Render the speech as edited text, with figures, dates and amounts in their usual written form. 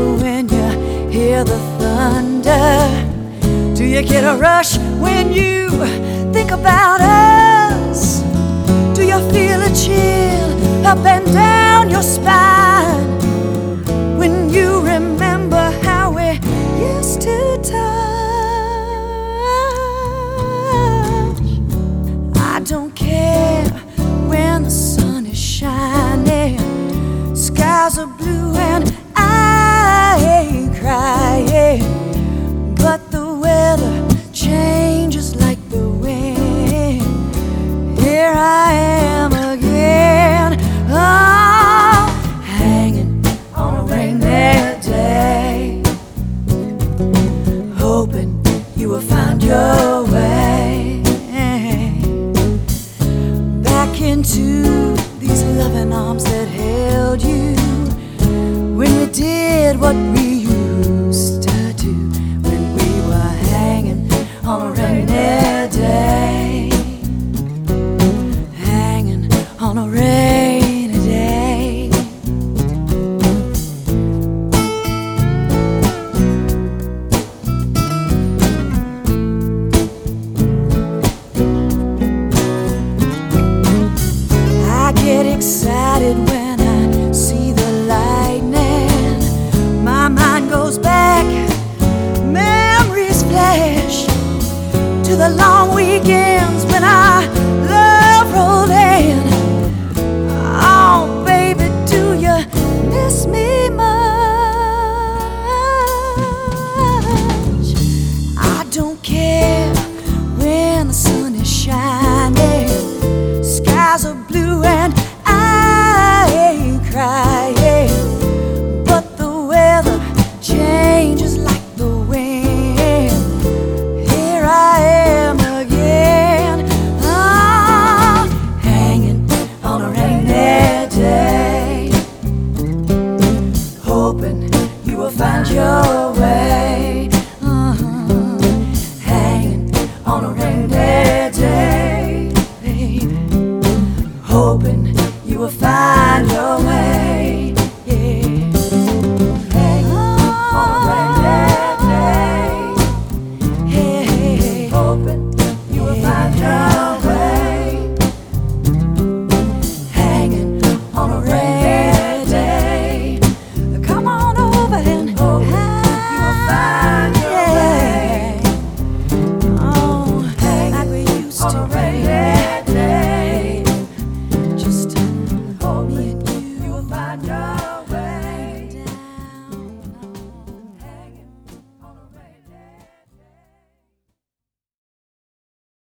when you hear the thunder? Do you get a rush when you think about us? Do you feel a chill up and down your spine when you remember how we used to touch? I don't care when the sun is shining, skies are blue and I ain't crying, but the weather changes like the wind. Here I am again, oh, hanging on a rainy day, hoping you will find your way back into these loving arms that held you when we did what we used to do, when we were hanging on a rainy day, hanging on a rainy day. I get excited when I see the lightning. My mind goes back, memories flash to the long weekends when our love rolled in. Oh, baby, do you miss me much? I don't care when the sun is shining, skies are blue and I ain't crying, but the weather changes like the wind. Here I am again, oh, hanging on a rainy day, hoping you will find your